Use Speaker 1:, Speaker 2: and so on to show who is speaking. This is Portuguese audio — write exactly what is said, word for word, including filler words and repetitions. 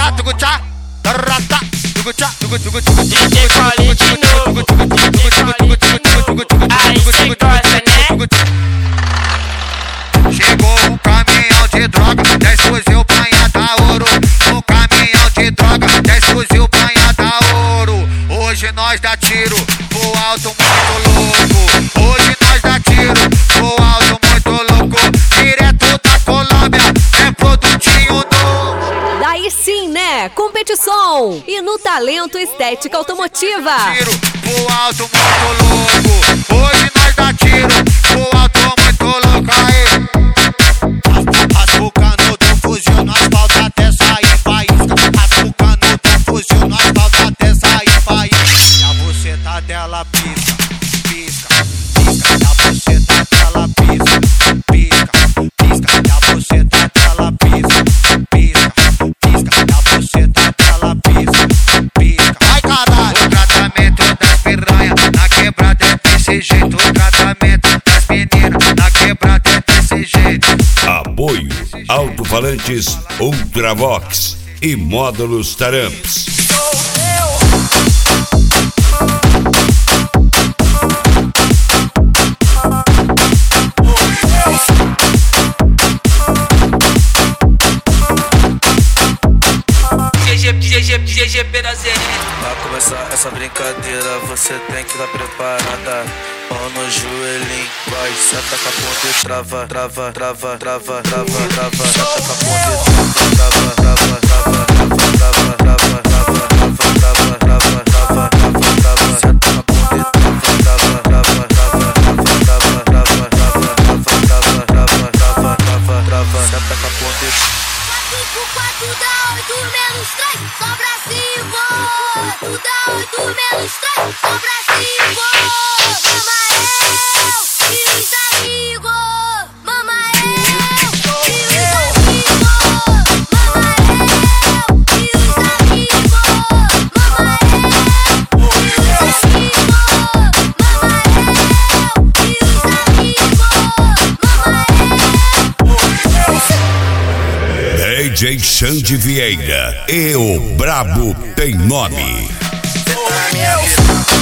Speaker 1: tchá, tugu tchá, tarata, tugu tchá, tugu tugu tugu
Speaker 2: D J Paulinho de novo, D J Paulinho de novo. Aí cê gosta, né?
Speaker 1: Chegou um caminhão de droga, dez fuzil banhada ouro. Um caminhão de droga, dez fuzil banhada ouro. Hoje nós dá tiro pro alto muito louco. Hoje nós dá tiro pro alto muito louco. Direto da Colômbia, é produtinho novo.
Speaker 3: Daí sim, né? Competição e no talento estética automotiva.
Speaker 1: Tiro pro alto muito louco. Hoje nós dá tiro pro alto muito louco. Aí raspa o cano do fuzil no asfalto até sair faísca. Raspa o cano do fuzil no asfalto até sair faísca. E a buceta dela pisca, pisca, pisca. E a buceta dela pisca, pisca, pisca. E a buceta dela pisca, pisca, pisca. E a buceta dela pisca, pisca. Ai caralho! O tratamento das piranha na quebrada é desse jeito. O tratamento das meninas na quebrada é desse jeito.
Speaker 4: Apoio Alto-Falantes Ultravox e Módulos Taramps.
Speaker 2: D J, D J Pedazé.
Speaker 5: Pra começar essa brincadeira, você tem que estar preparada. Mão no joelhinho, vai, senta com a ponta e trava, trava, trava, trava, trava, trava, senta com a ponta e trava, trava, trava, trava, trava, trava, trava, trava, trava, trava, trava, trava, senta com a ponta e trava, trava, trava, trava, trava, trava, trava, trava, trava, trava, trava, trava, senta com a ponta e
Speaker 6: quatro por quatro dá oito menos três, sobra cinco. quatro dá oito menos três, sobra cinco. Mama eu e os amigos. Mama eu e os amigos. Mama eu e os amigos. Mama eu e os amigos. Mama eu e os amigos. Mama eu.
Speaker 4: D J Xande Vieira e o Brabo tem nome.
Speaker 5: Senta na minha vida.